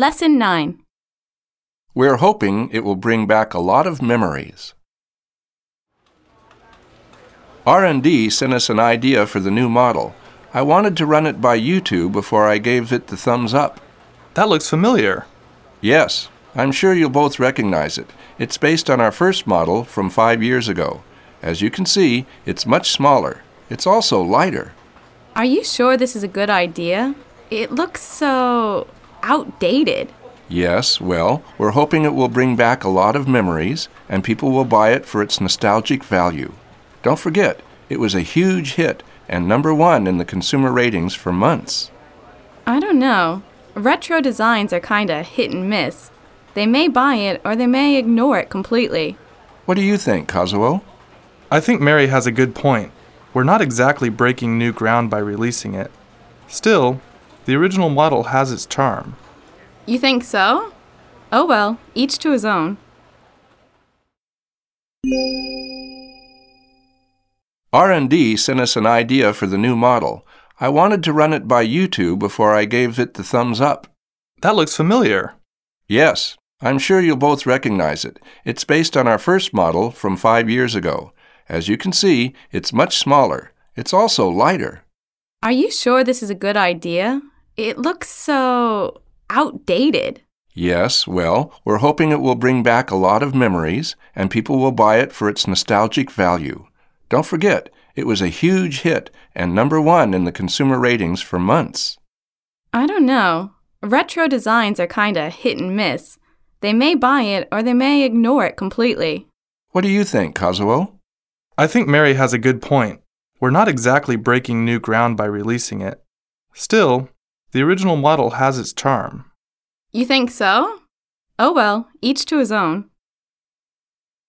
Lesson 9. We're hoping it will bring back a lot of memories. R&D sent us an idea for the new model. I wanted to run it by YouTube before I gave it the thumbs up. That looks familiar. Yes, I'm sure you'll both recognize it. It's based on our first model from 5 years ago. As you can see, it's much smaller. It's also lighter. Are you sure this is a good idea? It looks so outdated. Yes, well, we're hoping it will bring back a lot of memories, and people will buy it for its nostalgic value. Don't forget, it was a huge hit and #1 in the consumer ratings for months. I don't know. Retro designs are kinda hit and miss. They may buy it or they may ignore it completely. What do you think, Kazuo? I think Mary has a good point. We're not exactly breaking new ground by releasing it. Still, the original model has its charm. You think so? Oh well, each to his own. R&D sent us an idea for the new model. I wanted to run it by YouTube before I gave it the thumbs up. That looks familiar. Yes, I'm sure you'll both recognize it. It's based on our first model from 5 years ago. As you can see, it's much smaller. It's also lighter. Are you sure this is a good idea? It looks so outdated. Yes, well, we're hoping it will bring back a lot of memories, and people will buy it for its nostalgic value. Don't forget, it was a huge hit and #1 in the consumer ratings for months. I don't know. Retro designs are kinda hit and miss. They may buy it or they may ignore it completely. What do you think, Kazuo? I think Mary has a good point. We're not exactly breaking new ground by releasing it. Still, the original model has its charm. You think so? Oh well, each to his own.